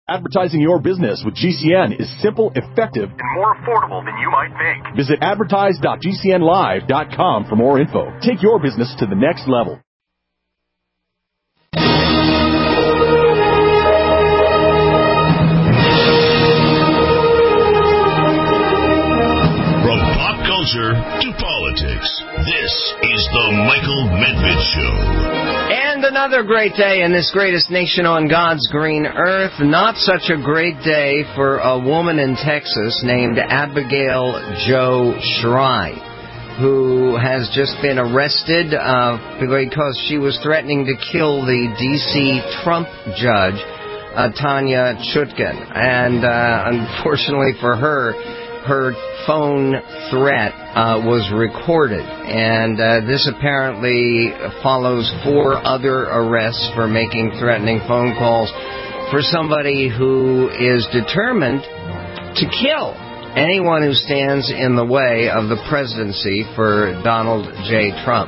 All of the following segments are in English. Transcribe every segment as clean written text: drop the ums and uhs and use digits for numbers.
Advertising your business with GCN is simple, effective, and more affordable than you might think. Visit advertise.gcnlive.com for more info. Take your business to the next level. From pop culture to politics, this is the Michael Medved Show. And another great day in this greatest nation on God's green earth. Not such a great day for a woman in Texas named Abigail Jo Shry, who has just been arrested because she was threatening to kill the D.C. Trump judge, Tanya Chutkan. And unfortunately for her, her phone threat was recorded, and this apparently follows 4 other arrests for making threatening phone calls for somebody who is determined to kill anyone who stands in the way of the presidency for Donald J. Trump.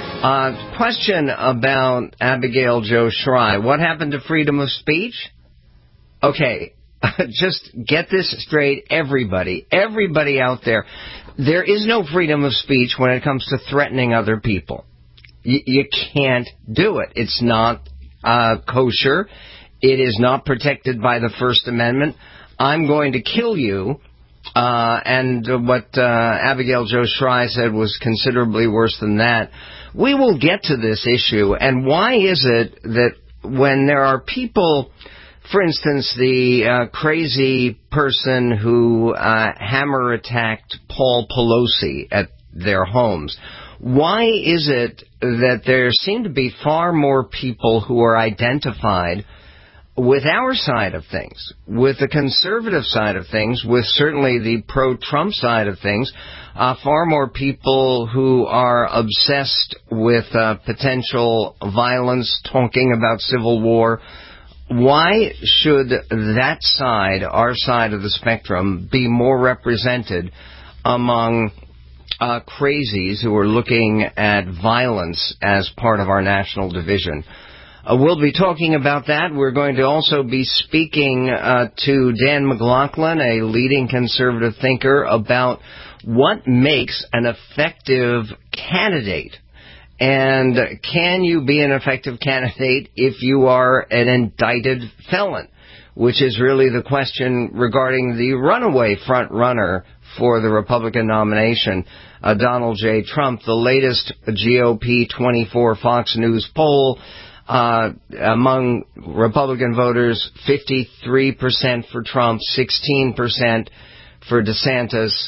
Question about Abigail Jo Shry. What happened to freedom of speech? Okay. Just get this straight, everybody out there. There is no freedom of speech when it comes to threatening other people. You can't do it. It's not kosher. It is not protected by the First Amendment. I'm going to kill you. And what Abigail Jo Shry said was considerably worse than that. We will get to this issue. And why is it that when there are people... For instance, the crazy person who hammer attacked Paul Pelosi at their homes. Why is it that there seem to be far more people who are identified with our side of things, with the conservative side of things, with certainly the pro-Trump side of things, far more people who are obsessed with potential violence, talking about civil war? Why should that side, our side of the spectrum, be more represented among crazies who are looking at violence as part of our national division? We'll be talking about that. We're going to also be speaking to Dan McLaughlin, a leading conservative thinker, about what makes an effective candidate. And can you be an effective candidate if you are an indicted felon? Which is really the question regarding the runaway front runner for the Republican nomination, Donald J. Trump. The latest GOP 24 Fox News poll among Republican voters, 53% for Trump, 16% for DeSantis,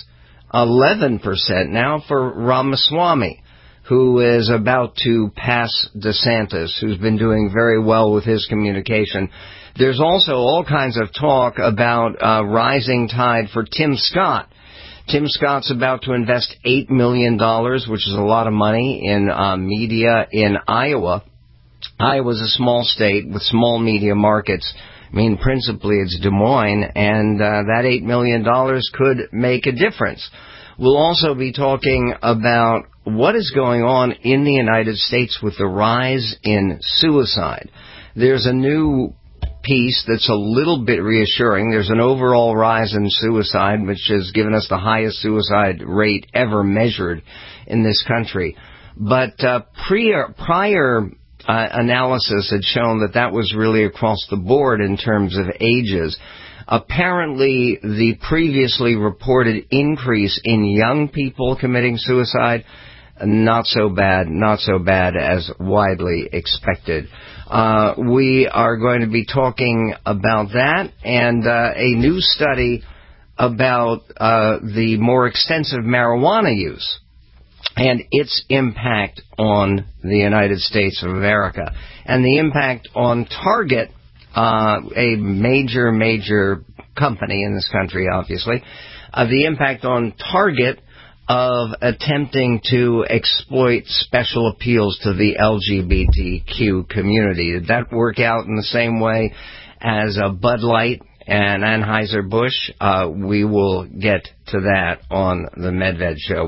11% now for Ramaswamy, who is about to pass DeSantis, who's been doing very well with his communication. There's also all kinds of talk about rising tide for Tim Scott. Tim Scott's about to invest $8 million, which is a lot of money, in media in Iowa. Iowa's a small state with small media markets. I mean, principally it's Des Moines, and that $8 million could make a difference. We'll also be talking about what is going on in the United States with the rise in suicide. There's a new piece that's a little bit reassuring. There's an overall rise in suicide, which has given us the highest suicide rate ever measured in this country. But prior analysis had shown that that was really across the board in terms of ages. Apparently, the previously reported increase in young people committing suicide, not so bad as widely expected. We are going to be talking about that and a new study about the more extensive marijuana use and its impact on the United States of America, and the impact on Target, a major company in this country, obviously, the impact on Target of attempting to exploit special appeals to the LGBTQ community. Did that work out in the same way as Bud Light and Anheuser-Busch? We will get to that on the Medved Show.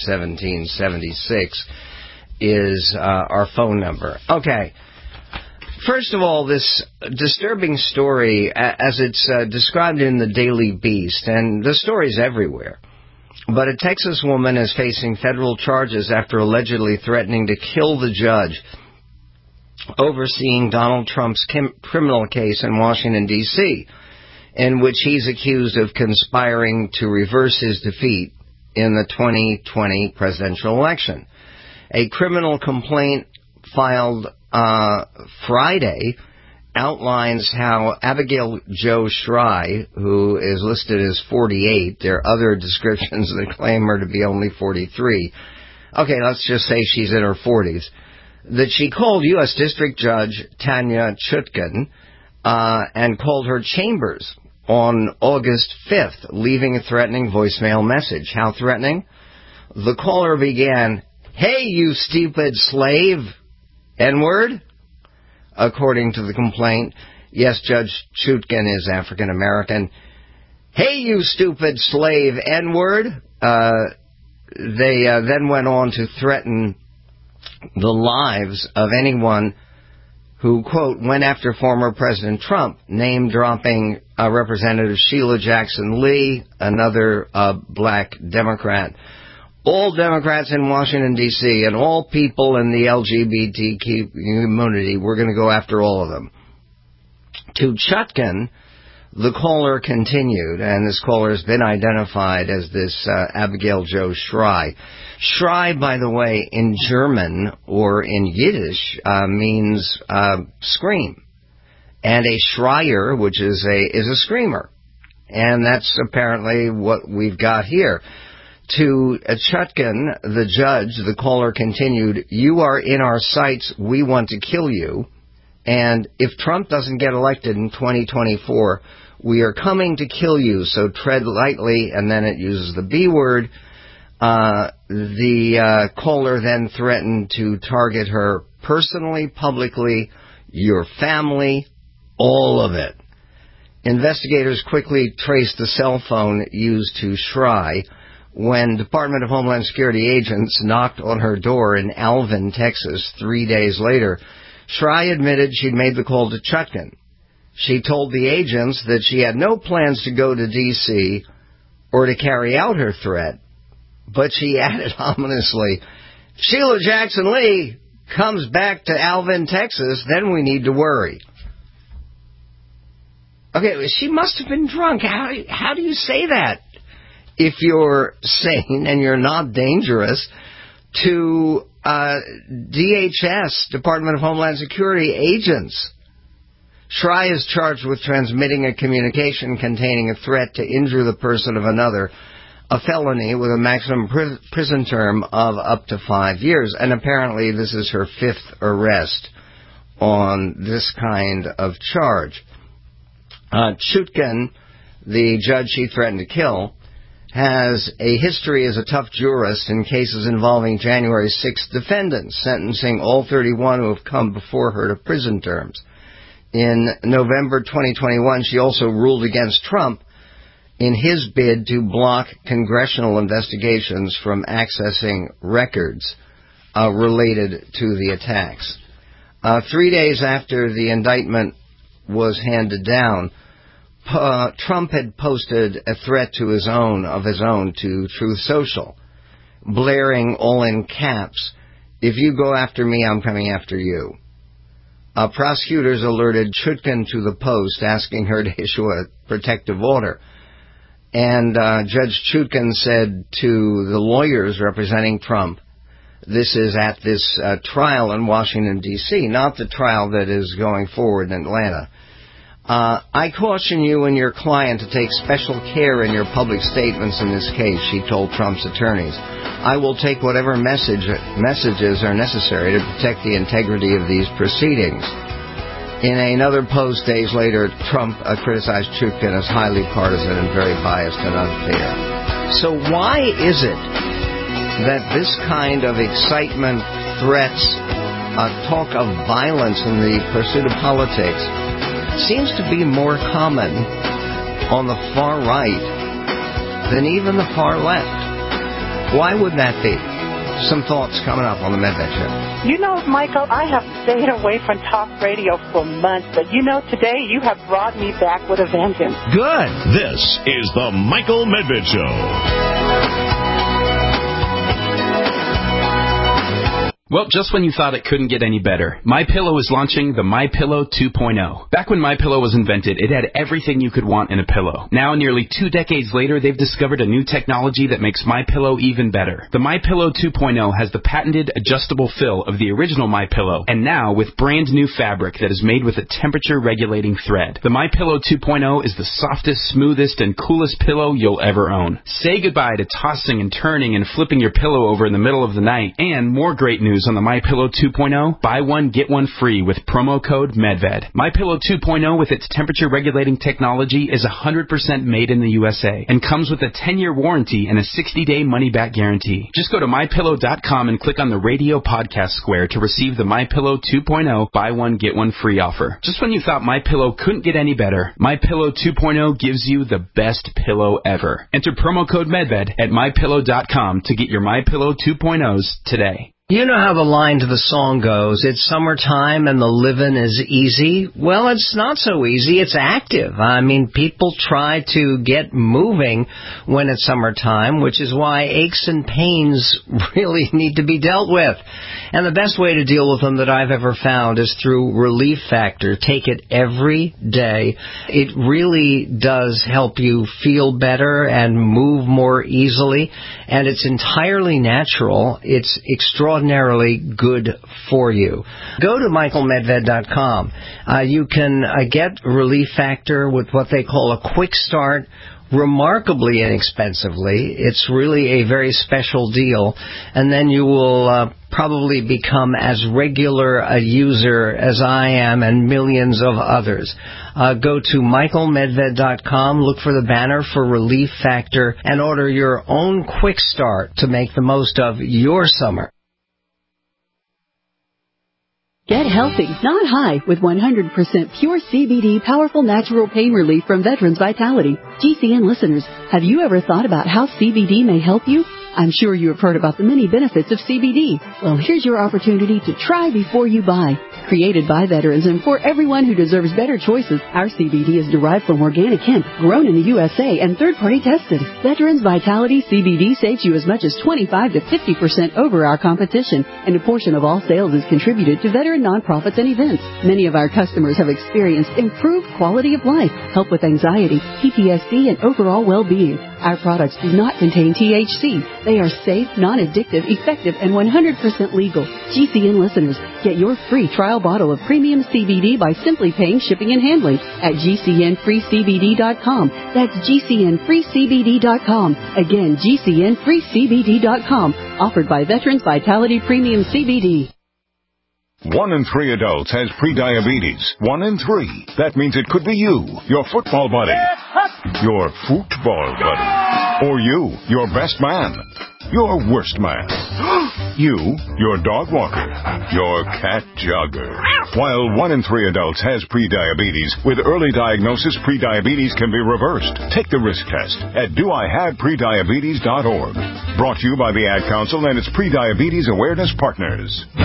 1-800-955-1776 is our phone number. Okay. First of all, this disturbing story, as it's described in the Daily Beast, and the story's everywhere, but a Texas woman is facing federal charges after allegedly threatening to kill the judge overseeing Donald Trump's criminal case in Washington, D.C., in which he's accused of conspiring to reverse his defeat in the 2020 presidential election. A criminal complaint filed Friday outlines how Abigail Jo Shry, who is listed as 48, there are other descriptions that claim her to be only 43. Okay, let's just say she's in her 40s. That she called U.S. District Judge Tanya Chutkan and called her chambers on August 5th, leaving a threatening voicemail message. How threatening? The caller began, "Hey, you stupid slave," N-word. According to the complaint, yes, Judge Chutkan is African American. "Hey, you stupid slave, N-word." They then went on to threaten the lives of anyone who, quote, went after former President Trump, name-dropping Representative Sheila Jackson Lee, another black Democrat. All Democrats in Washington, D.C., and all people in the LGBTQ community, we're going to go after all of them. To Chutkan, the caller continued, and this caller has been identified as this Abigail Jo Shry. Shry, by the way, in German or in Yiddish means scream, and a Schreier, which is a screamer, and that's apparently what we've got here. To Chutkan, the judge, the caller continued, "You are in our sights. We want to kill you. And if Trump doesn't get elected in 2024, we are coming to kill you, so tread lightly," and then it uses the B word. The caller then threatened to target her personally, publicly, your family, all of it. Investigators quickly traced the cell phone used to Shry when Department of Homeland Security agents knocked on her door in Alvin, Texas, 3 days later. Shry admitted she'd made the call to Chutkan. She told the agents that she had no plans to go to D.C. or to carry out her threat, but she added ominously, "Sheila Jackson Lee comes back to Alvin, Texas, then we need to worry." Okay, she must have been drunk. How do you say that if you're sane and you're not dangerous to DHS, Department of Homeland Security agents? Shry is charged with transmitting a communication containing a threat to injure the person of another, a felony with a maximum prison term of up to 5 years. And apparently this is her 5th arrest on this kind of charge. Chutkan, the judge she threatened to kill, has a history as a tough jurist in cases involving January 6th defendants, sentencing all 31 who have come before her to prison terms. In November 2021, she also ruled against Trump in his bid to block congressional investigations from accessing records related to the attacks. 3 days after the indictment was handed down, Trump had posted a threat to his own to Truth Social, blaring all in caps, "If you go after me, I'm coming after you." Prosecutors alerted Chutkan to the post, asking her to issue a protective order. And Judge Chutkan said to the lawyers representing Trump, this is at this trial in Washington, D.C., not the trial that is going forward in Atlanta. "I caution you and your client to take special care in your public statements in this case," she told Trump's attorneys. "I will take whatever messages are necessary to protect the integrity of these proceedings." In another post days later, Trump criticized Chutkan as highly partisan and very biased and unfair. So why is it that this kind of excitement, threats, talk of violence in the pursuit of politics seems to be more common on the far right than even the far left? Why would that be? some thoughts coming up on the Medved Show. You know, Michael, I have stayed away from talk radio for months, but you know, today you have brought me back with a vengeance. Good. This is the Michael Medved Show. Well, just when you thought it couldn't get any better, MyPillow is launching the MyPillow 2.0. Back when MyPillow was invented, it had everything you could want in a pillow. Now, nearly 2 decades later, they've discovered a new technology that makes MyPillow even better. The MyPillow 2.0 has the patented adjustable fill of the original MyPillow, and now with brand new fabric that is made with a temperature-regulating thread. The MyPillow 2.0 is the softest, smoothest, and coolest pillow you'll ever own. Say goodbye to tossing and turning and flipping your pillow over in the middle of the night. And more great news on the MyPillow 2.0, buy one, get one free with promo code MedVed. MyPillow 2.0 with its temperature-regulating technology is 100% made in the USA and comes with a 10-year warranty and a 60-day money-back guarantee. Just go to MyPillow.com and click on the radio podcast square to receive the MyPillow 2.0 buy one, get one free offer. Just when you thought MyPillow couldn't get any better, MyPillow 2.0 gives you the best pillow ever. Enter promo code MedVed at MyPillow.com to get your MyPillow 2.0s today. You know how the line to the song goes, it's summertime and the living is easy. Well, it's not so easy, it's active. I mean, people try to get moving when it's summertime, which is why aches and pains really need to be dealt with. And the best way to deal with them that I've ever found is through Relief Factor. Take it every day. It really does help you feel better and move more easily, and it's entirely natural. It's extraordinarily good for you. Go to michaelmedved.com. You can get Relief Factor with what they call a quick start, remarkably inexpensively. It's really a very special deal. And then you will probably become as regular a user as I am and millions of others. Go to michaelmedved.com, look for the banner for Relief Factor, and order your own quick start to make the most of your summer. Get healthy, not high, with 100% pure CBD powerful natural pain relief from Veterans Vitality. GCN listeners, have you ever thought about how CBD may help you? I'm sure you have heard about the many benefits of CBD. Well, here's your opportunity to try before you buy. Created by veterans and for everyone who deserves better choices, our CBD is derived from organic hemp, grown in the USA and third-party tested. Veterans Vitality CBD saves you as much as 25 to 50% over our competition, and a portion of all sales is contributed to veteran nonprofits and events. Many of our customers have experienced improved quality of life, help with anxiety, PTSD, and overall well-being. Our products do not contain THC. They are safe, non-addictive, effective, and 100% legal. GCN listeners, get your free trial bottle of premium CBD by simply paying shipping and handling at GCNFreeCBD.com. That's GCNFreeCBD.com. Again, GCNFreeCBD.com. Offered by Veterans Vitality Premium CBD. 1 in 3 adults has prediabetes. 1 in 3. That means it could be you, your football buddy, your football buddy, or you, your best man, your worst man, you, your dog walker, your cat jogger. While 1 in 3 adults has prediabetes, with early diagnosis, prediabetes can be reversed. Take the risk test at doihaveprediabetes.org. Brought to you by the Ad Council and its Prediabetes Awareness Partners.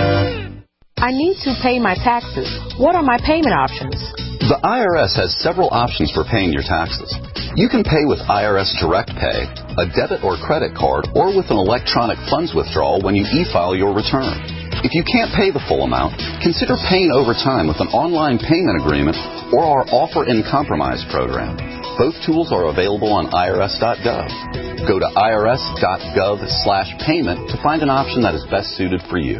I need to pay my taxes. What are my payment options? The IRS has several options for paying your taxes. You can pay with IRS Direct Pay, a debit or credit card, or with an electronic funds withdrawal when you e-file your return. If you can't pay the full amount, consider paying over time with an online payment agreement or our Offer in Compromise program. Both tools are available on irs.gov. Go to irs.gov/payment to find an option that is best suited for you.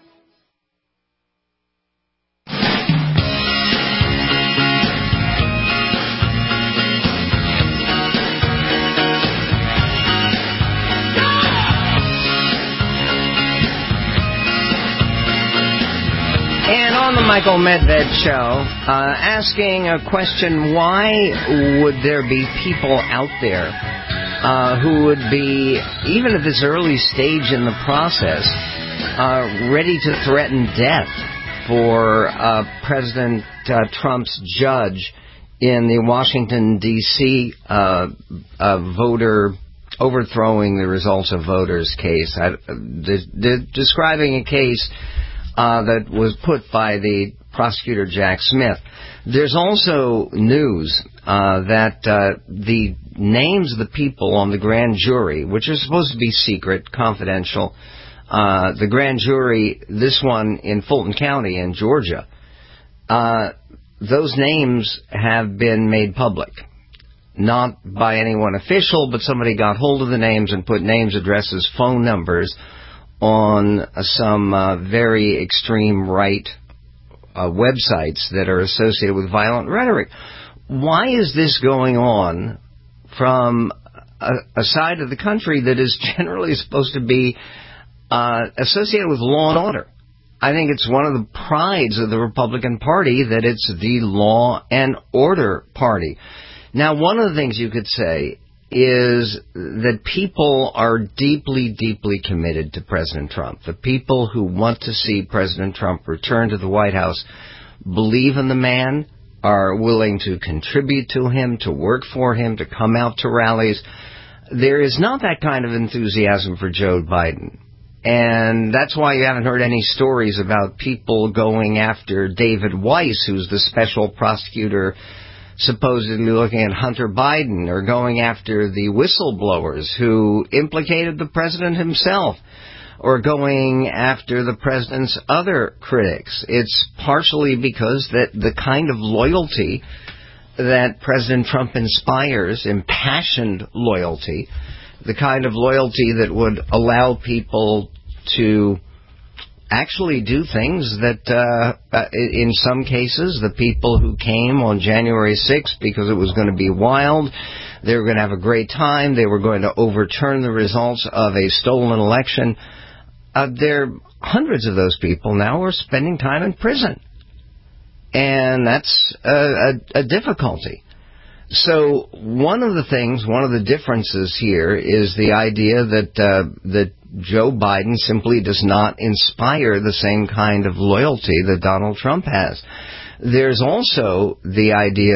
On the Michael Medved Show, asking a question, why would there be people out there who would be, even at this early stage in the process, ready to threaten death for President Trump's judge in the Washington, D.C. voter overthrowing the results of voters case. Describing a case that was put by the prosecutor Jack Smith. There's also news that the names of the people on the grand jury, which are supposed to be secret, confidential, the grand jury, this one in Fulton County in Georgia, those names have been made public. Not by anyone official, but somebody got hold of the names and put names, addresses, phone numbers on some very extreme right websites that are associated with violent rhetoric. Why is this going on from a side of the country that is generally supposed to be associated with law and order? I think it's one of the prides of the Republican Party that it's the law and order party. Now, one of the things you could say is that people are deeply, deeply committed to President Trump. The people who want to see President Trump return to the White House believe in the man, are willing to contribute to him, to work for him, to come out to rallies. There is not that kind of enthusiasm for Joe Biden. And that's why you haven't heard any stories about people going after David Weiss, who's the special prosecutor supposedly looking at Hunter Biden, or going after the whistleblowers who implicated the president himself, or going after the president's other critics. It's partially because that the kind of loyalty that President Trump inspires, impassioned loyalty, the kind of loyalty that would allow people to actually do things that, in some cases, the people who came on January 6th because it was going to be wild, they were going to have a great time, they were going to overturn the results of a stolen election. There, hundreds of those people now are spending time in prison. And that's a difficulty. So one of the differences here is the idea that Joe Biden simply does not inspire the same kind of loyalty that Donald Trump has. There's also the idea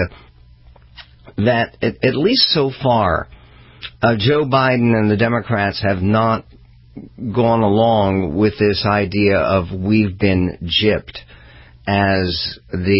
that, at least so far, Joe Biden and the Democrats have not gone along with this idea of "we've been gypped" as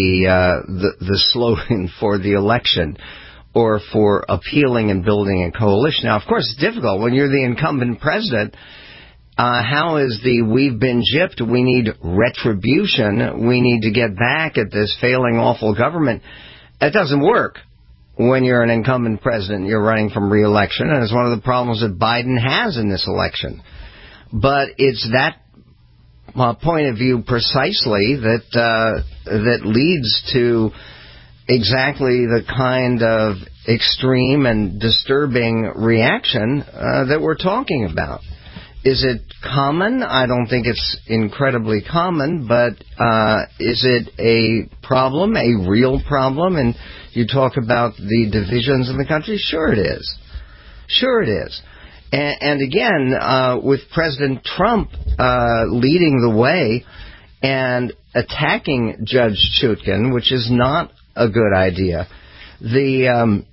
the slogan for the election, or for appealing and building a coalition. Now, of course, it's difficult when you're the incumbent president. How is the "we've been gypped"? We need retribution. We need to get back at this failing, awful government. It doesn't work when you're an incumbent president. You're running from re-election, and it's one of the problems that Biden has in this election. But it's that point of view precisely that leads to exactly the kind of extreme and disturbing reaction that we're talking about. Is it common? I don't think it's incredibly common, but is it a problem, a real problem? And you talk about the divisions in the country? Sure it is. Sure it is. And again, with President Trump leading the way and attacking Judge Chutkan, which is not a good idea. The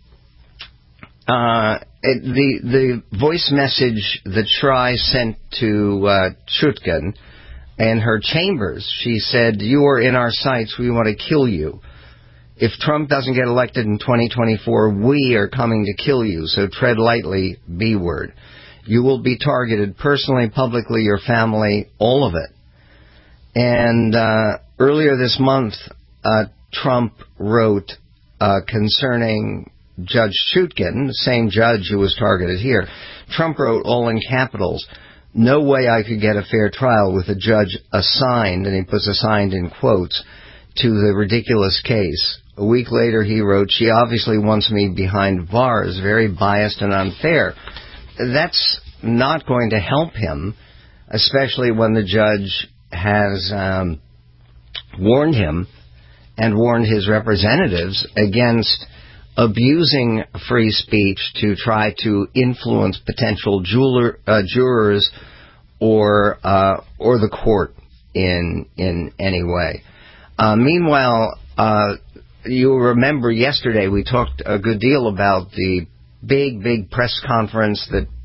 voice message that Shrai sent to Chutkan in her chambers, she said, "You are in our sights. We want to kill you. If Trump doesn't get elected in 2024, we are coming to kill you. So tread lightly, B word. You will be targeted personally, publicly, your family, all of it." And earlier this month, Trump wrote concerning Judge Chutkan, the same judge who was targeted here. Trump wrote, all in capitals, "No way I could get a fair trial with a judge assigned," and he puts assigned in quotes, "to the ridiculous case." A week later he wrote, "She obviously wants me behind bars, very biased and unfair." That's not going to help him, especially when the judge has warned him and warned his representatives against abusing free speech to try to influence potential jurors or the court in any way. Meanwhile, you'll remember yesterday we talked a good deal about the big press conference that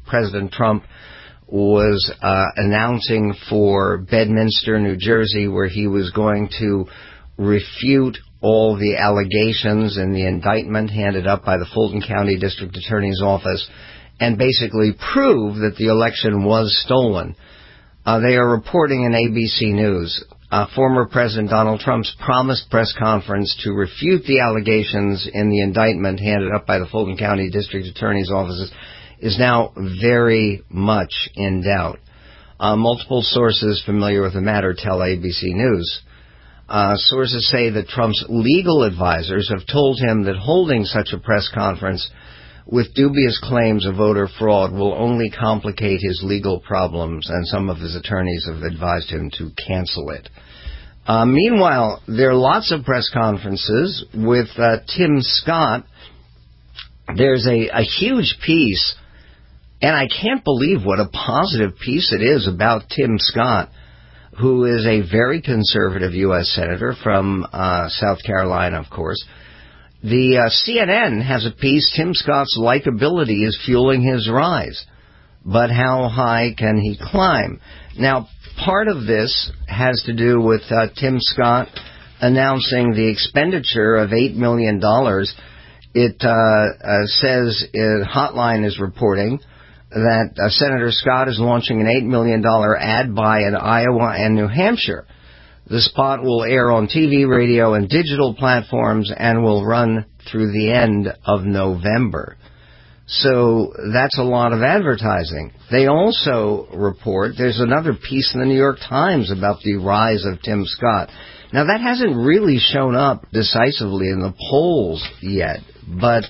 President Trump was announcing for Bedminster, New Jersey, where he was going to refute all the allegations in the indictment handed up by the Fulton County District Attorney's Office and basically prove that the election was stolen. They are reporting in ABC News. Former President Donald Trump's promised press conference to refute the allegations in the indictment handed up by the Fulton County District Attorney's Office is now very much in doubt. Multiple sources familiar with the matter tell ABC News. Sources say that Trump's legal advisors have told him that holding such a press conference with dubious claims of voter fraud will only complicate his legal problems, and some of his attorneys have advised him to cancel it. Meanwhile, there are lots of press conferences with Tim Scott. There's a huge piece, and I can't believe what a positive piece it is about Tim Scott, who is a very conservative U.S. Senator from South Carolina, of course. The CNN has a piece, Tim Scott's likability is fueling his rise, but how high can he climb? Now, part of this has to do with Tim Scott announcing the expenditure of $8 million. It says Hotline is reporting that Senator Scott is launching an $8 million ad buy in Iowa and New Hampshire. The spot will air on TV, radio, and digital platforms and will run through the end of November. So that's a lot of advertising. They also report, there's another piece in the New York Times about the rise of Tim Scott. Now, that hasn't really shown up decisively in the polls yet, but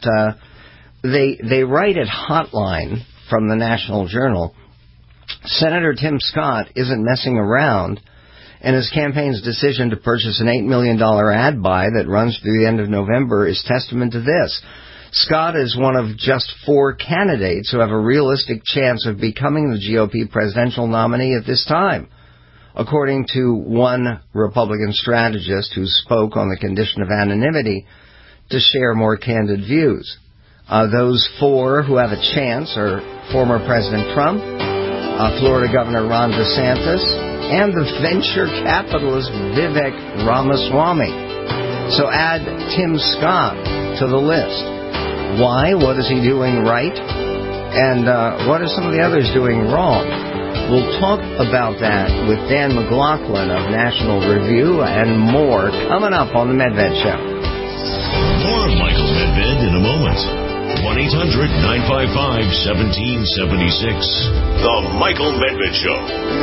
they write at Hotline from the National Journal, Senator Tim Scott isn't messing around, and his campaign's decision to purchase an $8 million ad buy that runs through the end of November is testament to this. Scott is one of just 4 candidates who have a realistic chance of becoming the GOP presidential nominee at this time, according to one Republican strategist who spoke on the condition of anonymity to share more candid views. Those 4 who have a chance are former President Trump, Florida Governor Ron DeSantis, and the venture capitalist Vivek Ramaswamy. So add Tim Scott to the list. Why? What is he doing right? And what are some of the others doing wrong? We'll talk about that with Dan McLaughlin of National Review and more coming up on The Medved Show. More Michael Medved in a moment. 1-800-955-1776. The Michael Medved Show.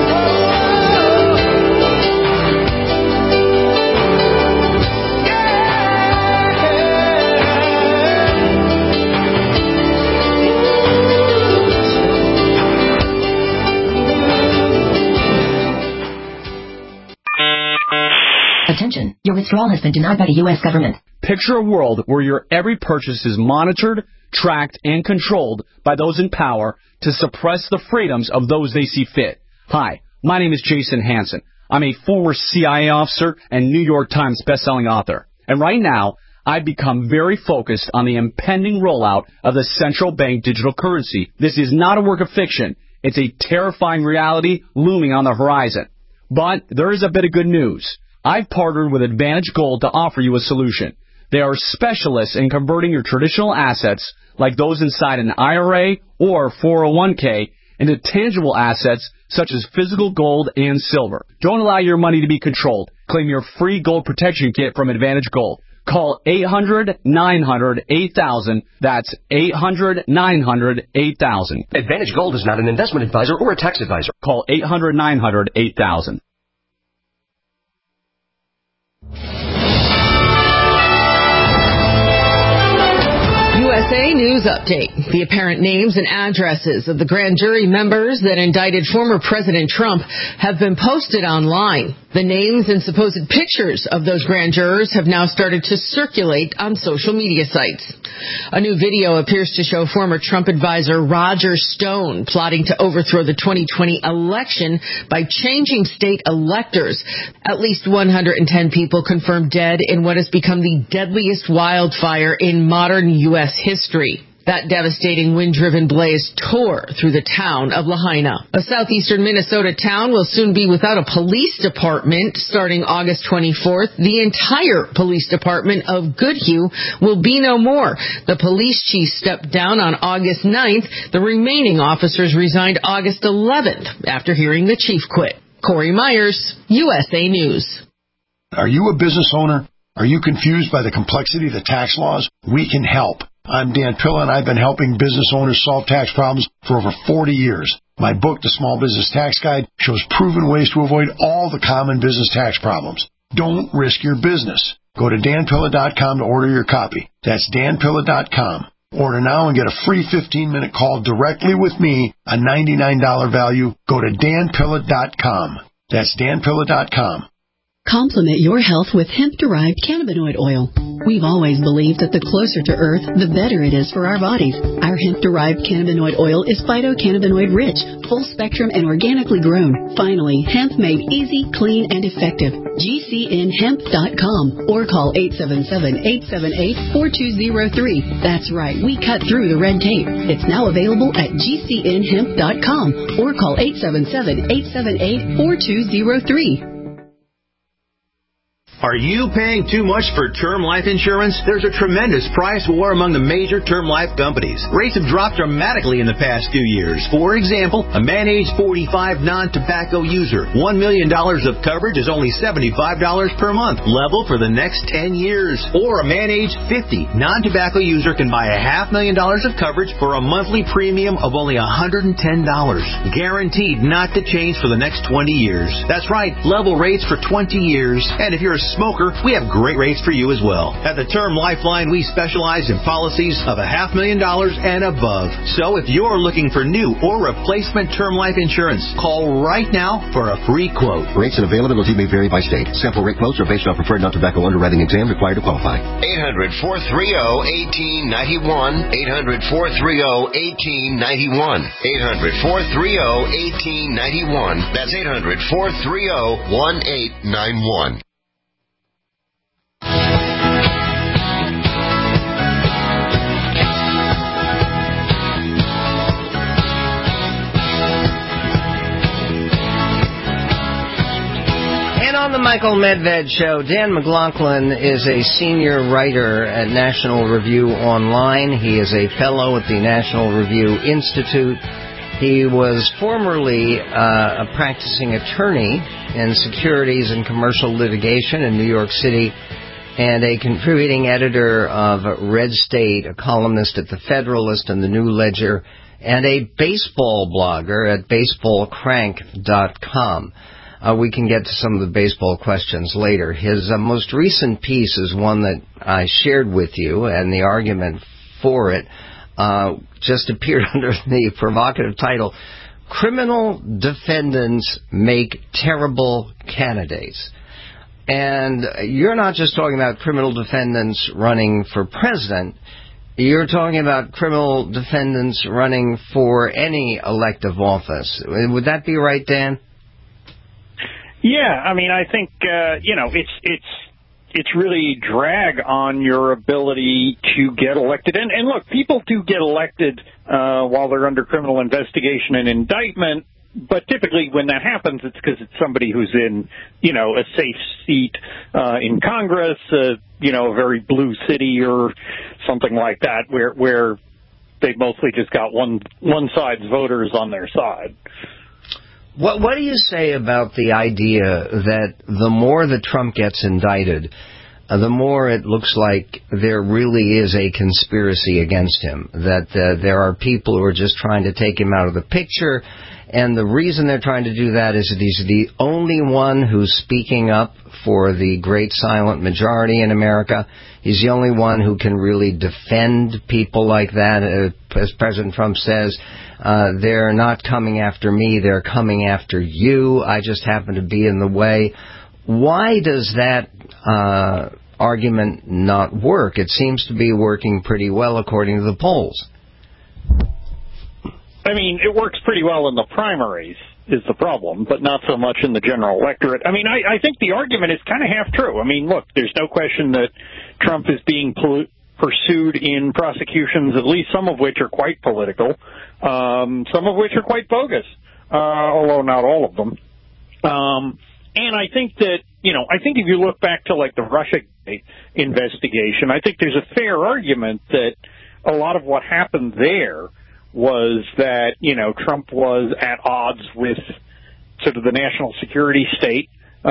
Attention, your withdrawal has been denied by the U.S. government. Picture a world where your every purchase is monitored, tracked, and controlled by those in power to suppress the freedoms of those they see fit. Hi, my name is Jason Hansen. I'm a former CIA officer and New York Times bestselling author. And right now, I've become very focused on the impending rollout of the central bank digital currency. This is not a work of fiction. It's a terrifying reality looming on the horizon. But there is a bit of good news. I've partnered with Advantage Gold to offer you a solution. They are specialists in converting your traditional assets, like those inside an IRA or 401k, into tangible assets such as physical gold and silver. Don't allow your money to be controlled. Claim your free gold protection kit from Advantage Gold. Call 800-900-8000. That's 800-900-8000. Advantage Gold is not an investment advisor or a tax advisor. Call 800-900-8000. USA News Update. The apparent names and addresses of the grand jury members that indicted former President Trump have been posted online. The names and supposed pictures of those grand jurors have now started to circulate on social media sites. A new video appears to show former Trump advisor Roger Stone plotting to overthrow the 2020 election by changing state electors. At least 110 people confirmed dead in what has become the deadliest wildfire in modern U.S. history. That devastating wind-driven blaze tore through the town of Lahaina. A southeastern Minnesota town will soon be without a police department. Starting August 24th, the entire police department of Goodhue will be no more. The police chief stepped down on August 9th. The remaining officers resigned August 11th after hearing the chief quit. Corey Myers, USA News. Are you a business owner? Are you confused by the complexity of the tax laws? We can help. I'm Dan Pilla, and I've been helping business owners solve tax problems for over 40 years. My book, The Small Business Tax Guide, shows proven ways to avoid all the common business tax problems. Don't risk your business. Go to danpilla.com to order your copy. That's danpilla.com. Order now and get a free 15-minute call directly with me, a $99 value. Go to danpilla.com. That's danpilla.com. Complement your health with hemp-derived cannabinoid oil. We've always believed that the closer to Earth, the better it is for our bodies. Our hemp-derived cannabinoid oil is phytocannabinoid-rich, full-spectrum, and organically grown. Finally, hemp made easy, clean, and effective. GCNhemp.com or call 877-878-4203. That's right, we cut through the red tape. It's now available at GCNhemp.com or call 877-878-4203. Are you paying too much for term life insurance? There's a tremendous price war among the major term life companies. Rates have dropped dramatically in the past few years. For example, a man age 45 non-tobacco user, $1 million of coverage is only $75 per month, level for the next 10 years. Or a man age 50 non-tobacco user can buy $500,000 of coverage for a monthly premium of only $110, guaranteed not to change for the next 20 years. That's right, level rates for 20 years. And if you're a smoker, we have great rates for you as well. At the Term Lifeline, we specialize in policies of $500,000 and above. So if you're looking for new or replacement term life insurance, call right now for a free quote. Rates and availability may vary by state. Sample rate quotes are based on preferred non-tobacco underwriting exam required to qualify. 800-430-1891. 800-430-1891. 800-430-1891. That's 800-430-1891. On the Michael Medved Show, Dan McLaughlin is a senior writer at National Review Online. He is a fellow at the National Review Institute. He was formerly a practicing attorney in securities and commercial litigation in New York City and a contributing editor of Red State, a columnist at The Federalist and The New Ledger, and a baseball blogger at baseballcrank.com. We can get to some of the baseball questions later. His most recent piece is one that I shared with you, and the argument for it just appeared under the provocative title, Criminal Defendants Make Terrible Candidates. And you're not just talking about criminal defendants running for president. You're talking about criminal defendants running for any elective office. Would that be right, Dan? Yeah, I mean, I think it's really drag on your ability to get elected. And look, people do get elected while they're under criminal investigation and indictment. But typically, when that happens, it's because it's somebody who's in, a safe seat in Congress, a very blue city or something like that, where they mostly just got one side's voters on their side. What do you say about the idea that the more that Trump gets indicted, the more it looks like there really is a conspiracy against him, that there are people who are just trying to take him out of the picture, and the reason they're trying to do that is that he's the only one who's speaking up for the great silent majority in America. He's the only one who can really defend people like that. As President Trump says, they're not coming after me, they're coming after you. I just happen to be in the way. Why does that argument not work? It seems to be working pretty well according to the polls. I mean, it works pretty well in the primaries is the problem, but not so much in the general electorate. I mean, I think the argument is kind of half true. I mean, look, there's no question that Trump is being pursued in prosecutions, at least some of which are quite political, some of which are quite bogus, although not all of them. And I think that, I think if you look back to like the Russiagate investigation, I think there's a fair argument that a lot of what happened there was that, Trump was at odds with sort of the national security state,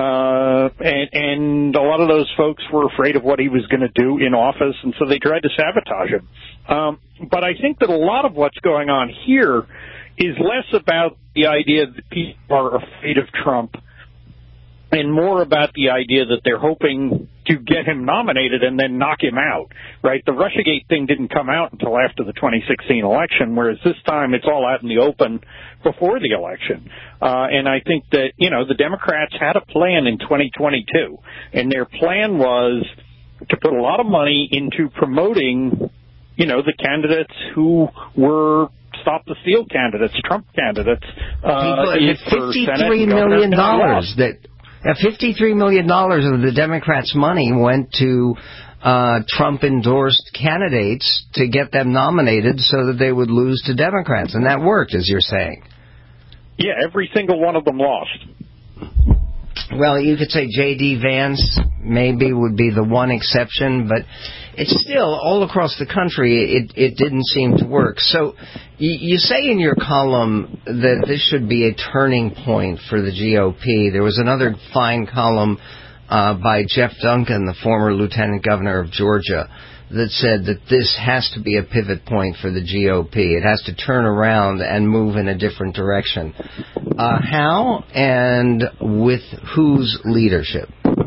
and a lot of those folks were afraid of what he was going to do in office, and so they tried to sabotage him. But I think that a lot of what's going on here is less about the idea that people are afraid of Trump and more about the idea that they're hoping to get him nominated and then knock him out, right? The Russiagate thing didn't come out until after the 2016 election, whereas this time it's all out in the open before the election. And I think that, the Democrats had a plan in 2022, and their plan was to put a lot of money into promoting, the candidates who were Stop the Steal candidates, Trump candidates. $53 million $53 million of the Democrats' money went to Trump-endorsed candidates to get them nominated so that they would lose to Democrats. And that worked, as you're saying. Yeah, every single one of them lost. Well, you could say J.D. Vance maybe would be the one exception, but it's still, all across the country, it didn't seem to work. So you say in your column that this should be a turning point for the GOP. There was another fine column by Jeff Duncan, the former lieutenant governor of Georgia, that said that this has to be a pivot point for the GOP. It has to turn around and move in a different direction. How and with whose leadership?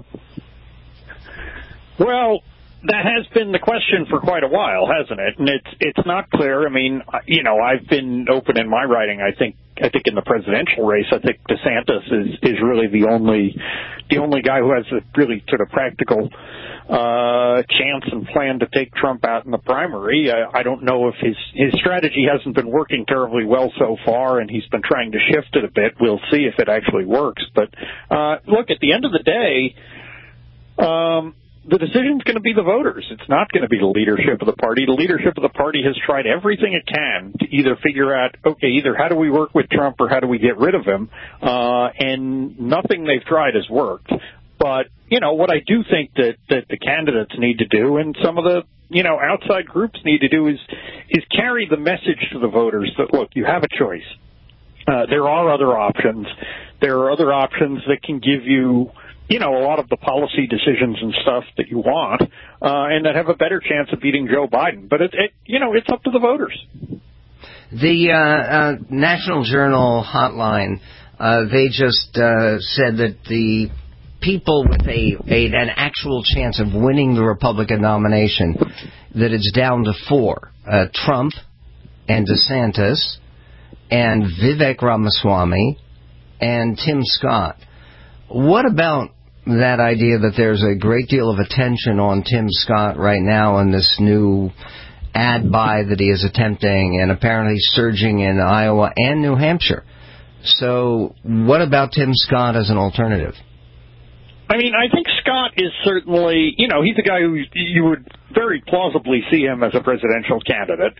Well, that has been the question for quite a while, hasn't it? And it's not clear. I mean, I've been open in my writing. I think in the presidential race, I think DeSantis is really the only guy who has a really sort of practical chance and plan to take Trump out in the primary. I don't know if his strategy hasn't been working terribly well so far, and he's been trying to shift it a bit. We'll see if it actually works. But look, at the end of the day, the decision's going to be the voters. It's not going to be the leadership of the party. The leadership of the party has tried everything it can to either figure out, okay, either how do we work with Trump or how do we get rid of him, and nothing they've tried has worked. But, what I do think that the candidates need to do, and some of the, outside groups need to do, is carry the message to the voters that, look, you have a choice. There are other options. There are other options that can give you, a lot of the policy decisions and stuff that you want, and that have a better chance of beating Joe Biden. But it's up to the voters. The National Journal hotline, they just said that the people with an actual chance of winning the Republican nomination, that it's down to 4. Trump and DeSantis and Vivek Ramaswamy and Tim Scott. What about that idea that there's a great deal of attention on Tim Scott right now in this new ad buy that he is attempting and apparently surging in Iowa and New Hampshire? So what about Tim Scott as an alternative? I mean, I think Scott is certainly, he's a guy who you would very plausibly see him as a presidential candidate.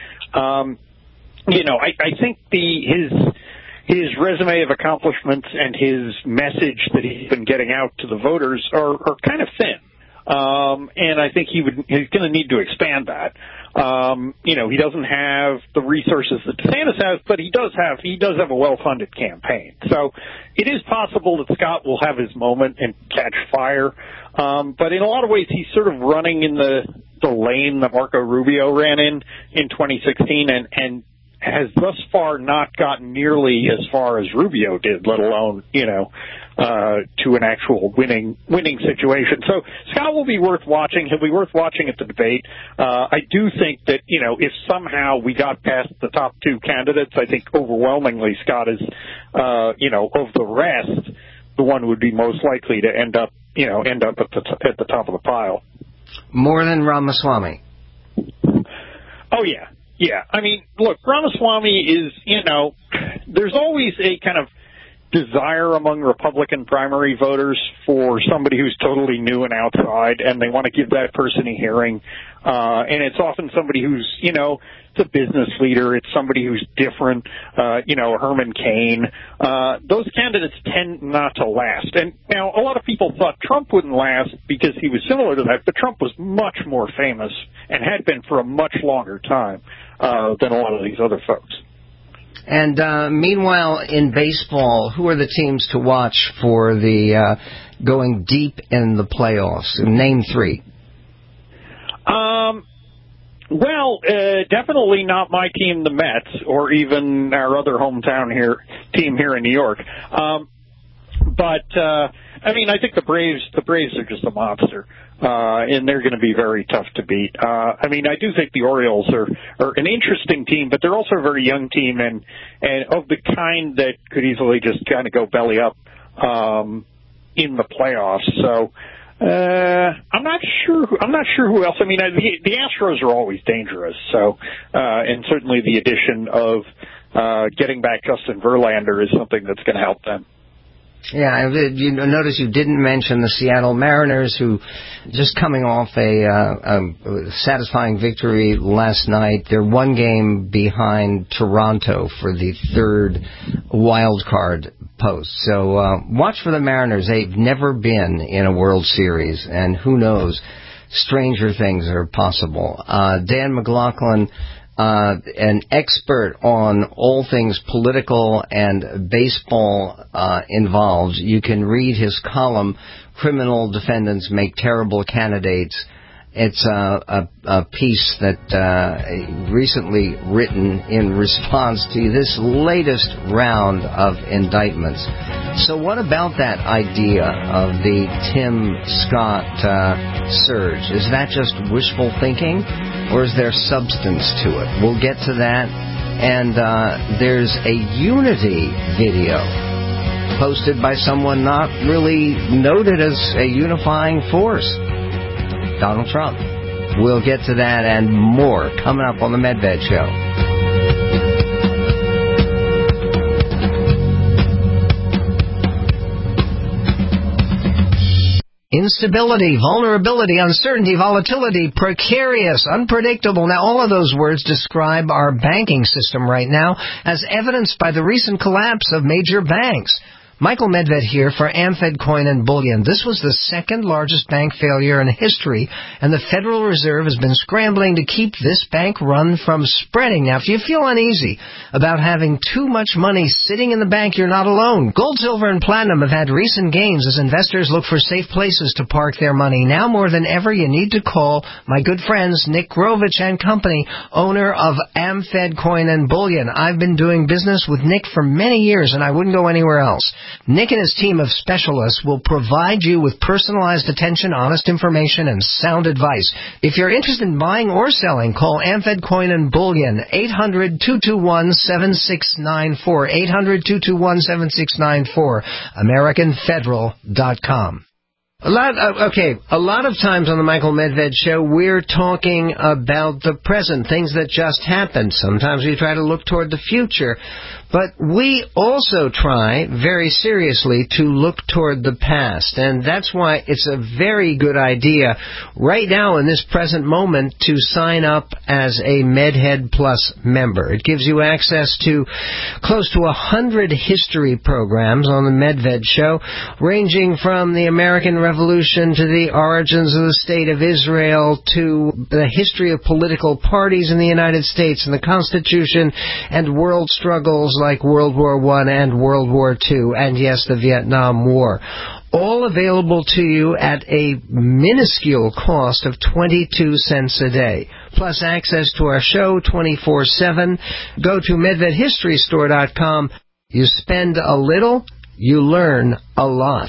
I think his resume of accomplishments and his message that he's been getting out to the voters are kind of thin. And I think he's going to need to expand that. He doesn't have the resources that DeSantis has, but he does have a well-funded campaign. So it is possible that Scott will have his moment and catch fire. But in a lot of ways, he's sort of running in the lane that Marco Rubio ran in 2016 and has thus far not gotten nearly as far as Rubio did, let alone, to an actual winning situation. So Scott will be worth watching. He'll be worth watching at the debate. I do think that, if somehow we got past the top 2 candidates, I think overwhelmingly Scott is, of the rest, the one who would be most likely to end up at the top of the pile. More than Ramaswamy. Oh, yeah. Yeah, I mean, look, Ramaswamy is, there's always a kind of desire among Republican primary voters for somebody who's totally new and outside, and they want to give that person a hearing. And it's often somebody who's, it's a business leader. It's somebody who's different, Herman Cain. Those candidates tend not to last. And now a lot of people thought Trump wouldn't last because he was similar to that, but Trump was much more famous and had been for a much longer time than a lot of these other folks. And meanwhile, in baseball, who are the teams to watch for the going deep in the playoffs? Name three. Well, definitely not my team, the Mets, or even our other hometown team here in New York. But I think the Braves are just a monster, and they're going to be very tough to beat. I do think the Orioles are an interesting team, but they're also a very young team and of the kind that could easily just kind of go belly up in the playoffs. So I'm not sure who else. The Astros are always dangerous. So and certainly the addition of getting back Justin Verlander is something that's going to help them. Yeah, you notice you didn't mention the Seattle Mariners, who just coming off a satisfying victory last night. They're one game behind Toronto for the third wild card post. So watch for the Mariners. They've never been in a World Series, and who knows, stranger things are possible. Dan McLaughlin, an expert on all things political and baseball involved. You can read his column, Criminal Defendants Make Terrible Candidates. It's a piece that recently written in response to this latest round of indictments. So what about that idea of the Tim Scott surge? Is that just wishful thinking, or is there substance to it? We'll get to that. And there's a Unity video posted by someone not really noted as a unifying force, Donald Trump. We'll get to that and more coming up on the Medved Show. Instability, vulnerability, uncertainty, volatility, precarious, unpredictable. Now, all of those words describe our banking system right now, as evidenced by the recent collapse of major banks. Michael Medved here for Amfed Coin and Bullion. This was the second largest bank failure in history, and the Federal Reserve has been scrambling to keep this bank run from spreading. Now, if you feel uneasy about having too much money sitting in the bank, you're not alone. Gold, silver, and platinum have had recent gains as investors look for safe places to park their money. Now more than ever, you need to call my good friends Nick Grovich and Company, owner of Amfed Coin and Bullion. I've been doing business with Nick for many years, and I wouldn't go anywhere else. Nick and his team of specialists will provide you with personalized attention, honest information, and sound advice. If you're interested in buying or selling, call Amfed Coin and Bullion, 800-221-7694, 800-221-7694, AmericanFederal.com. A lot of times on the Michael Medved Show, we're talking about the present, things that just happened. Sometimes we try to look toward the future. But we also try, very seriously, to look toward the past. And that's why it's a very good idea right now in this present moment to sign up as a MedHead Plus member. It gives you access to close to 100 history programs on the Medved Show, ranging from the American Revolution to the origins of the State of Israel to the history of political parties in the United States and the Constitution and world struggles like World War I and World War II, and yes, the Vietnam War. All available to you at a minuscule cost of 22 cents a day. Plus access to our show 24/7. Go to MedvedHistoryStore.com. You spend a little, you learn a lot.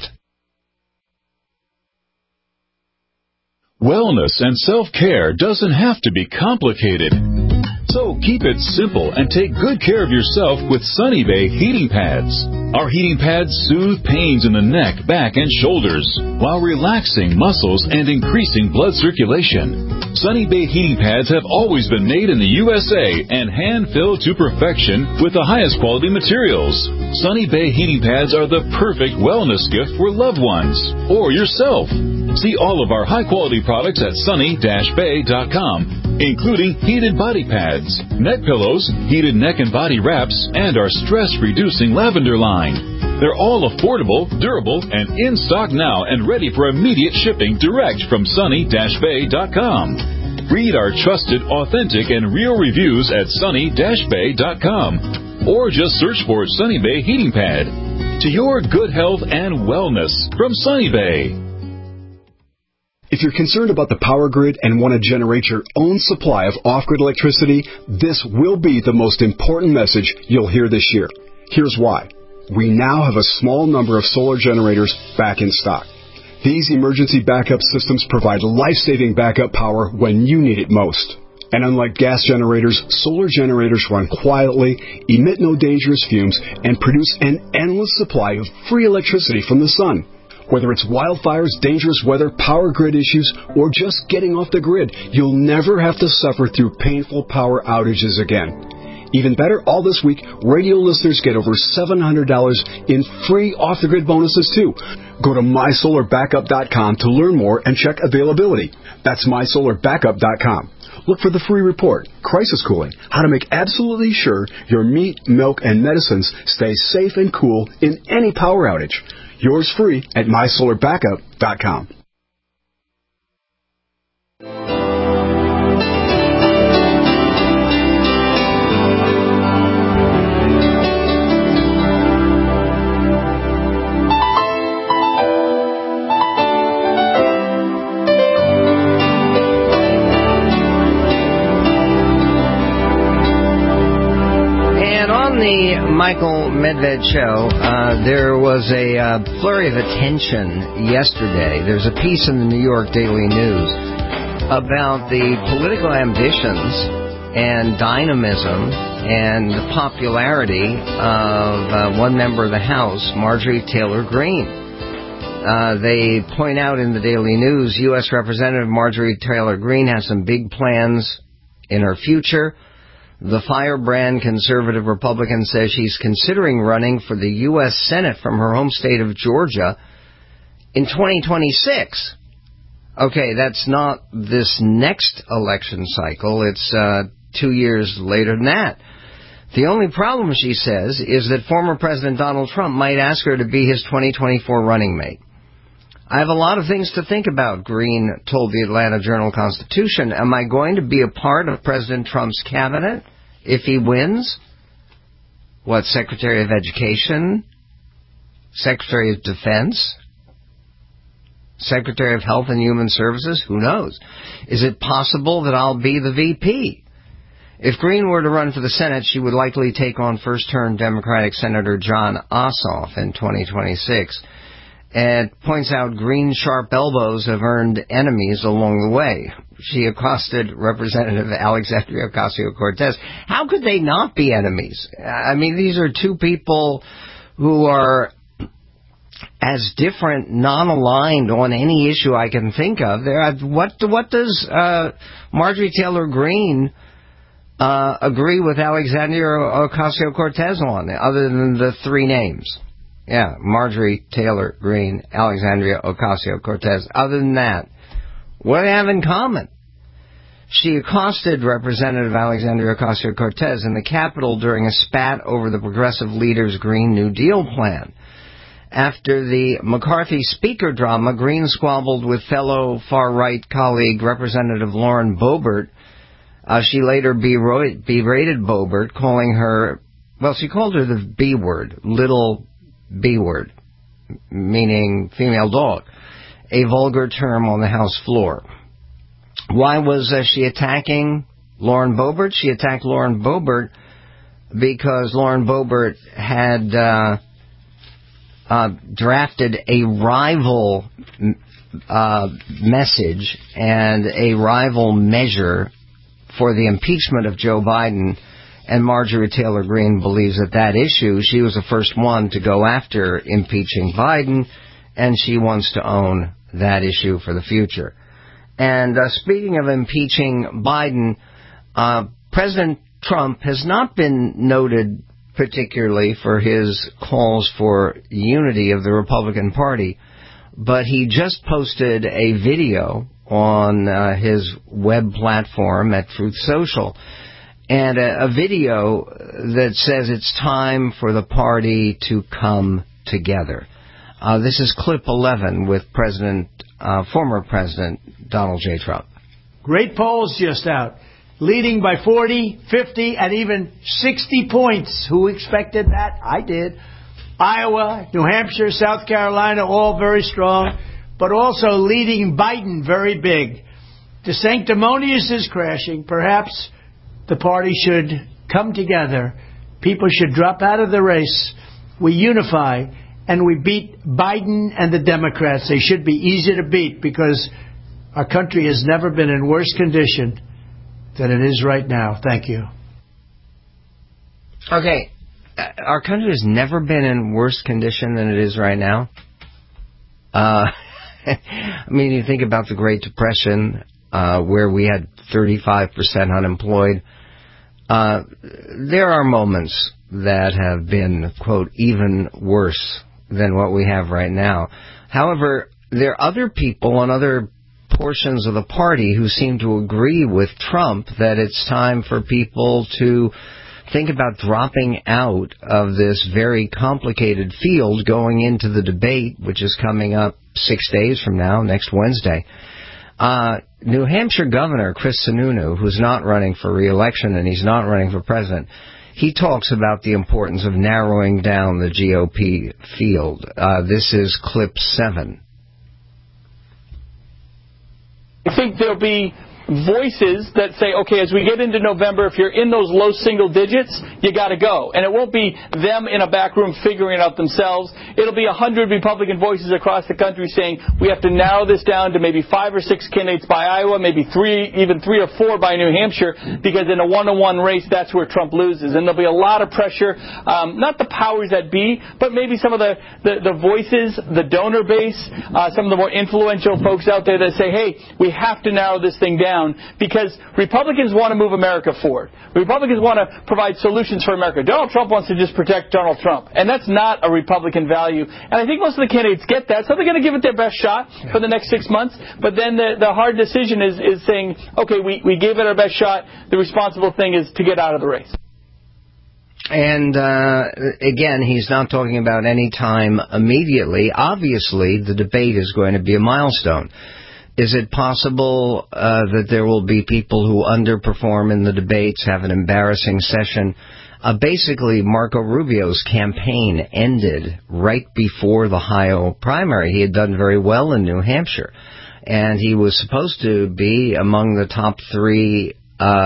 Wellness and self-care doesn't have to be complicated. So keep it simple and take good care of yourself with Sunny Bay heating pads. Our heating pads soothe pains in the neck, back, and shoulders while relaxing muscles and increasing blood circulation. Sunny Bay heating pads have always been made in the USA and hand-filled to perfection with the highest quality materials. Sunny Bay heating pads are the perfect wellness gift for loved ones or yourself. See all of our high-quality products at sunny-bay.com, including heated body pads, neck pillows, heated neck and body wraps, and our stress-reducing lavender line. They're all affordable, durable, and in stock now and ready for immediate shipping direct from sunny-bay.com. Read our trusted, authentic, and real reviews at sunny-bay.com, or just search for Sunny Bay Heating Pad. To your good health and wellness from Sunny Bay. If you're concerned about the power grid and want to generate your own supply of off-grid electricity, this will be the most important message you'll hear this year. Here's why. We now have a small number of solar generators back in stock. These emergency backup systems provide life-saving backup power when you need it most. And unlike gas generators, solar generators run quietly, emit no dangerous fumes, and produce an endless supply of free electricity from the sun. Whether it's wildfires, dangerous weather, power grid issues, or just getting off the grid, you'll never have to suffer through painful power outages again. Even better, all this week, radio listeners get over $700 in free off-the-grid bonuses, too. Go to mysolarbackup.com to learn more and check availability. That's mysolarbackup.com. Look for the free report, Crisis Cooling, how to make absolutely sure your meat, milk, and medicines stay safe and cool in any power outage. Yours free at mysolarbackup.com. The Michael Medved Show, there was a flurry of attention yesterday. There's a piece in the New York Daily News about the political ambitions and dynamism and the popularity of one member of the House, Marjorie Taylor Greene. They point out in the Daily News, U.S. Representative Marjorie Taylor Greene has some big plans in her future. The firebrand conservative Republican says she's considering running for the U.S. Senate from her home state of Georgia in 2026. Okay, that's not this next election cycle. It's 2 years later than that. The only problem, she says, is that former President Donald Trump might ask her to be his 2024 running mate. I have a lot of things to think about, Greene told the Atlanta Journal-Constitution. Am I going to be a part of President Trump's cabinet if he wins? What, Secretary of Education? Secretary of Defense? Secretary of Health and Human Services? Who knows? Is it possible that I'll be the VP? If Greene were to run for the Senate, she would likely take on first-term Democratic Senator Jon Ossoff in 2026. And points out Greene's sharp elbows have earned enemies along the way. She accosted Representative Alexandria Ocasio-Cortez. How could they not be enemies? I mean, these are two people who are as different, non-aligned on any issue I can think of. What does Marjorie Taylor Greene agree with Alexandria Ocasio-Cortez on, other than the three names? Yeah, Marjorie Taylor Greene, Alexandria Ocasio-Cortez. Other than that, what do they have in common? She accosted Representative Alexandria Ocasio-Cortez in the Capitol during a spat over the progressive leader's Green New Deal plan. After the McCarthy speaker drama, Greene squabbled with fellow far-right colleague Representative Lauren Boebert. She later berated Boebert, calling her, well, she called her the B word, little B word, meaning female dog, a vulgar term on the House floor. Why was she attacking Lauren Boebert? She attacked Lauren Boebert because Lauren Boebert had drafted a rival message and a rival measure for the impeachment of Joe Biden, and Marjorie Taylor Greene believes that issue, she was the first one to go after impeaching Biden, and she wants to own that issue for the future. And speaking of impeaching Biden, President Trump has not been noted particularly for his calls for unity of the Republican Party, but he just posted a video on his web platform at Truth Social, and a video that says it's time for the party to come together. This is clip 11 with former President Donald J. Trump. Great polls just out. Leading by 40, 50, and even 60 points. Who expected that? I did. Iowa, New Hampshire, South Carolina, all very strong, but also leading Biden very big. The sanctimonious is crashing. Perhaps the party should come together. People should drop out of the race. We unify, and we beat Biden and the Democrats. They should be easy to beat because our country has never been in worse condition than it is right now. Thank you. Okay. Our country has never been in worse condition than it is right now. I mean, you think about the Great Depression, where we had 35% unemployed. There are moments that have been, quote, even worse than what we have right now. However, there are other people on other portions of the party who seem to agree with Trump that it's time for people to think about dropping out of this very complicated field going into the debate, which is coming up 6 days from now, next Wednesday. New Hampshire Governor Chris Sununu, who's not running for re-election and he's not running for president, he talks about the importance of narrowing down the GOP field. This is clip 7. I think there'll be voices that say, okay, as we get into November, if you're in those low single digits, you got to go. And it won't be them in a back room figuring it out themselves. It'll be 100 Republican voices across the country saying we have to narrow this down to maybe 5 or 6 candidates by Iowa, maybe 3 or 4 by New Hampshire, because in a one-on-one race, that's where Trump loses. And there'll be a lot of pressure, not the powers that be, but maybe some of the voices, the donor base, some of the more influential folks out there that say, hey, we have to narrow this thing down. Because Republicans want to move America forward. Republicans want to provide solutions for America. Donald Trump wants to just protect Donald Trump. And that's not a Republican value. And I think most of the candidates get that. So they're going to give it their best shot for the next 6 months. But then the hard decision is saying, okay, we gave it our best shot. The responsible thing is to get out of the race. And, again, he's not talking about any time immediately. Obviously, the debate is going to be a milestone. Is it possible that there will be people who underperform in the debates, have an embarrassing session? Basically, Marco Rubio's campaign ended right before the Ohio primary. He had done very well in New Hampshire, and he was supposed to be among the top 3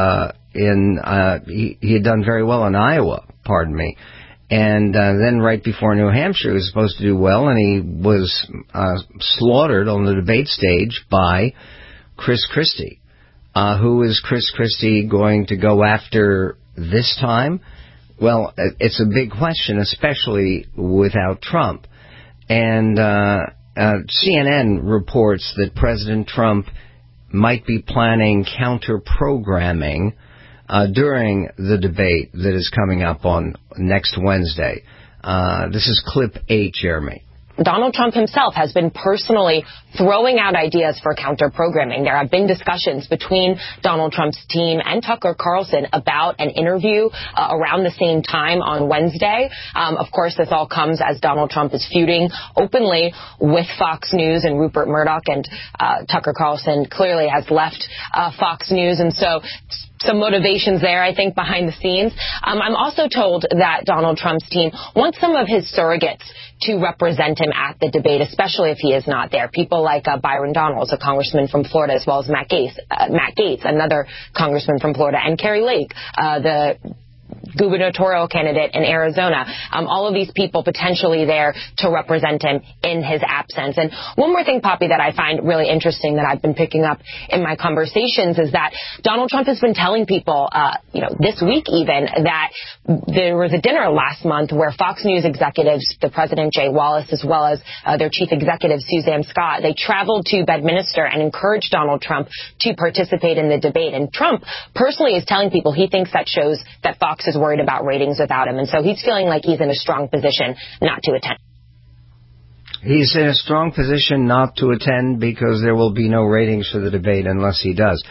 he had done very well in Iowa, pardon me. And then right before New Hampshire, he was supposed to do well, and he was slaughtered on the debate stage by Chris Christie. Who is Chris Christie going to go after this time? Well, it's a big question, especially without Trump. And CNN reports that President Trump might be planning counter-programming during the debate that is coming up on next Wednesday. This is clip 8, Jeremy. Donald Trump himself has been personally throwing out ideas for counter-programming. There have been discussions between Donald Trump's team and Tucker Carlson about an interview around the same time on Wednesday. Of course, this all comes as Donald Trump is feuding openly with Fox News and Rupert Murdoch, and Tucker Carlson clearly has left Fox News, and so some motivations there, I think, behind the scenes. I'm also told that Donald Trump's team wants some of his surrogates to represent him at the debate, especially if he is not there. People like Byron Donalds, a congressman from Florida, as well as Matt Gaetz, another congressman from Florida, and Kari Lake, the gubernatorial candidate in Arizona. All of these people potentially there to represent him in his absence. And one more thing, Poppy, that I find really interesting that I've been picking up in my conversations is that Donald Trump has been telling people, this week even, that there was a dinner last month where Fox News executives, the President Jay Wallace, as well as their chief executive, Suzanne Scott, they traveled to Bedminster and encouraged Donald Trump to participate in the debate. And Trump personally is telling people he thinks that shows that Fox is worried about ratings without him. And so he's feeling like he's in a strong position not to attend. He's in a strong position not to attend because there will be no ratings for the debate unless he does.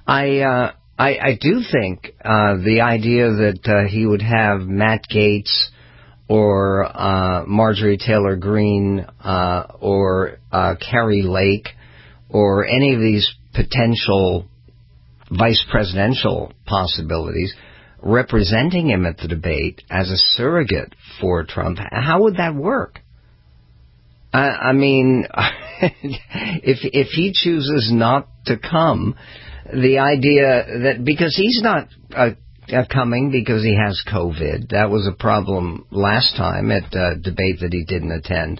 I do think the idea that he would have Matt Gaetz or Marjorie Taylor Greene or Kari Lake or any of these potential vice presidential possibilities representing him at the debate as a surrogate for Trump, how would that work? I mean, if he chooses not to come, the idea that because he's not coming because he has COVID, that was a problem last time at a debate that he didn't attend.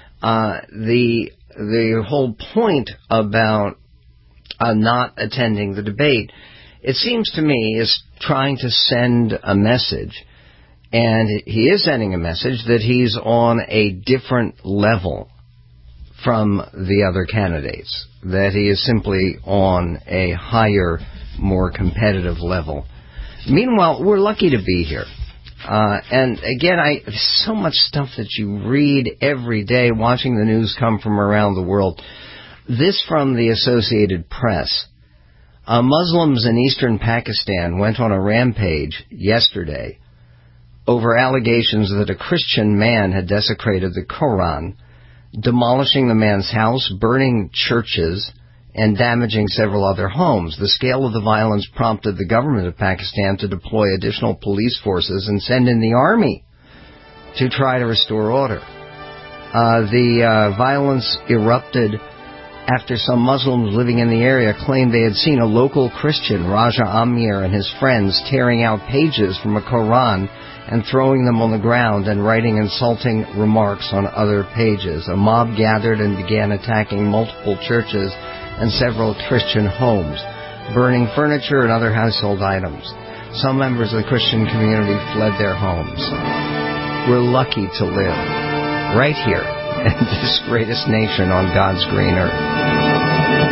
The whole point about not attending the debate, it seems to me, is trying to send a message. And he is sending a message that he's on a different level from the other candidates, that he is simply on a higher, more competitive level. Meanwhile, we're lucky to be here. And again, there's so much stuff that you read every day, watching the news come from around the world. This from the Associated Press. Muslims in eastern Pakistan went on a rampage yesterday over allegations that a Christian man had desecrated the Quran, demolishing the man's house, burning churches, and damaging several other homes. The scale of the violence prompted the government of Pakistan to deploy additional police forces and send in the army to try to restore order. The violence erupted after some Muslims living in the area claimed they had seen a local Christian, Raja Amir, and his friends tearing out pages from a Quran and throwing them on the ground and writing insulting remarks on other pages. A mob gathered and began attacking multiple churches and several Christian homes, burning furniture and other household items. Some members of the Christian community fled their homes. We're lucky to live right here in this greatest nation on God's green earth.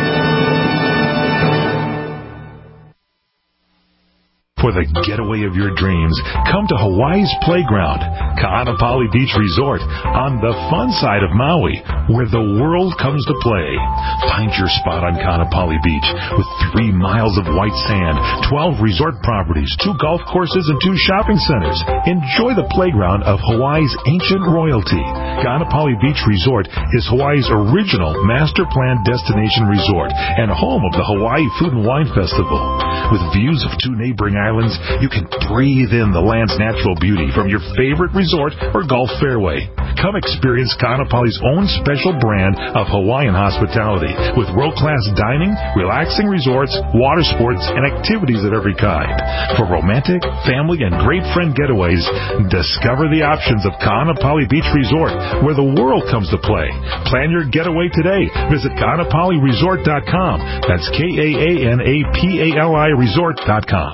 For the getaway of your dreams, come to Hawaii's Playground, Ka'anapali Beach Resort, on the fun side of Maui, where the world comes to play. Find your spot on Ka'anapali Beach with 3 miles of white sand, 12 resort properties, 2 golf courses, and 2 shopping centers. Enjoy the playground of Hawaii's ancient royalty. Ka'anapali Beach Resort is Hawaii's original master plan destination resort and home of the Hawaii Food and Wine Festival. With views of 2 neighboring islands, you can breathe in the land's natural beauty from your favorite resort or golf fairway. Come experience Ka'anapali's own special brand of Hawaiian hospitality with world-class dining, relaxing resorts, water sports, and activities of every kind. For romantic, family, and great friend getaways, discover the options of Ka'anapali Beach Resort, where the world comes to play. Plan your getaway today. Visit Ka'anapaliResort.com. That's KAANAPALI Resort.com.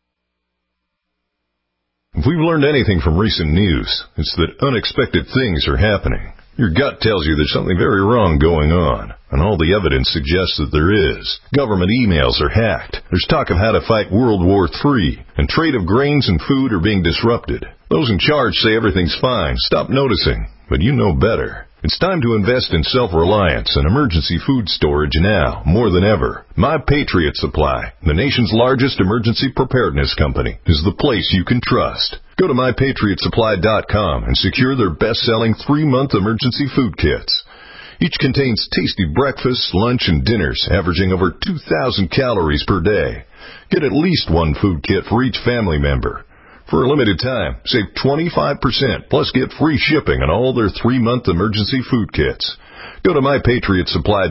If we've learned anything from recent news, it's that unexpected things are happening. Your gut tells you there's something very wrong going on, and all the evidence suggests that there is. Government emails are hacked. There's talk of how to fight World War III, and trade of grains and food are being disrupted. Those in charge say everything's fine. Stop noticing, but you know better. It's time to invest in self-reliance and emergency food storage now, more than ever. My Patriot Supply, the nation's largest emergency preparedness company, is the place you can trust. Go to MyPatriotSupply.com and secure their best-selling 3-month emergency food kits. Each contains tasty breakfasts, lunch, and dinners, averaging over 2,000 calories per day. Get at least 1 food kit for each family member. For a limited time, save 25%, plus get free shipping on all their 3-month emergency food kits. Go to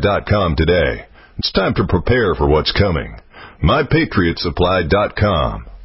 MyPatriotSupply.com today. It's time to prepare for what's coming. MyPatriotSupply.com.